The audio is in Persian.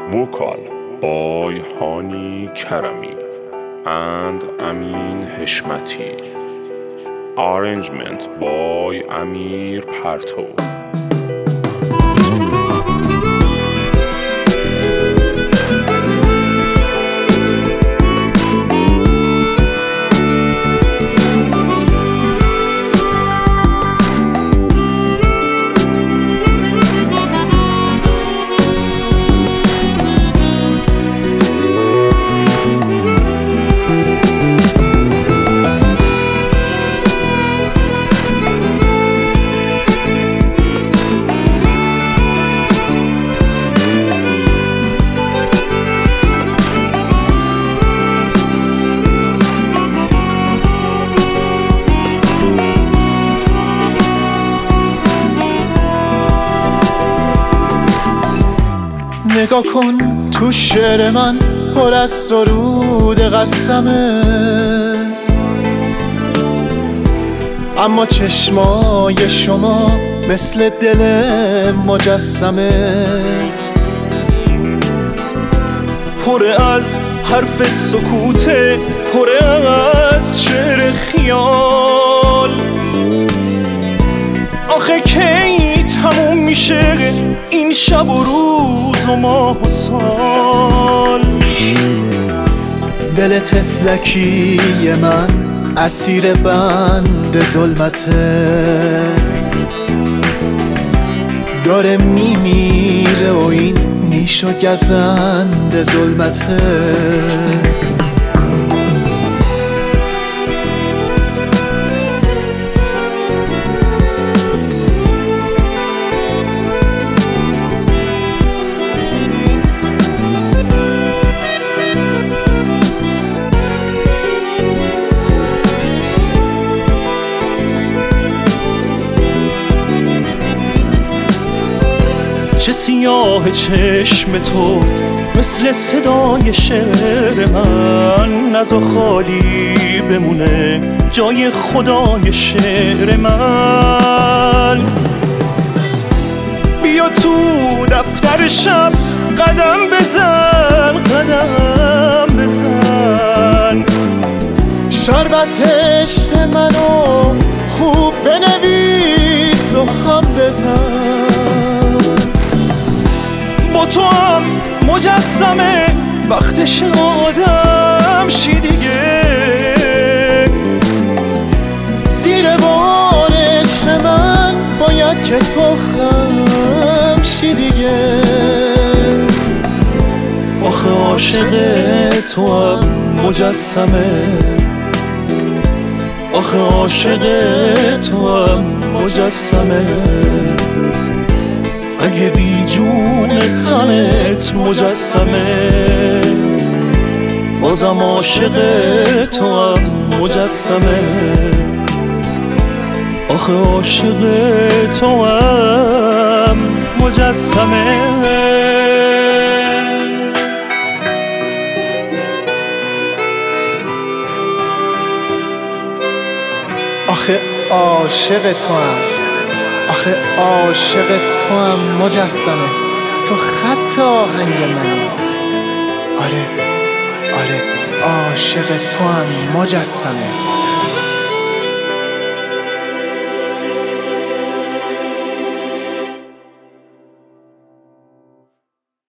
Vocal by Hani Karami and Amin Heshmati. Arrangement by Amir Parto. نگاه کن تو شعر من پر از سرود قسمه، اما چشمای شما مثل دل مجسمه، پر از حرف سکوته، پر از شعر خیال. آخه کی تموم میشه این شب و روز و ماه و سال؟ دل طفلکی من اسیر بند ظلمته، داره میمیره و این نیش و گزند ظلمته. چه سیاه چشم تو مثل صدای شعر من، نزا خالی بمونه جای خدای شعر من. بیا تو دفتر شب قدم بزن، قدم بزن. شربت عشق منو خوب بنویس و هم بزن. با تو هم مجسمه وقتش آدم شی دیگه. زیر بار عشق من باید که تو خم شی دیگه. آخه عاشق تو هم مجسمه، آخه عاشق تو هم مجسمه. اگه بی جون تنت مجسمه، بازم عاشق تو هم مجسمه. آخه عاشق تو هم مجسمه. آخه عاشق تو هم، آخه عاشق تو هم مجسمه. تو خط آهنگ منی. آره عاشق تو هم مجسمه.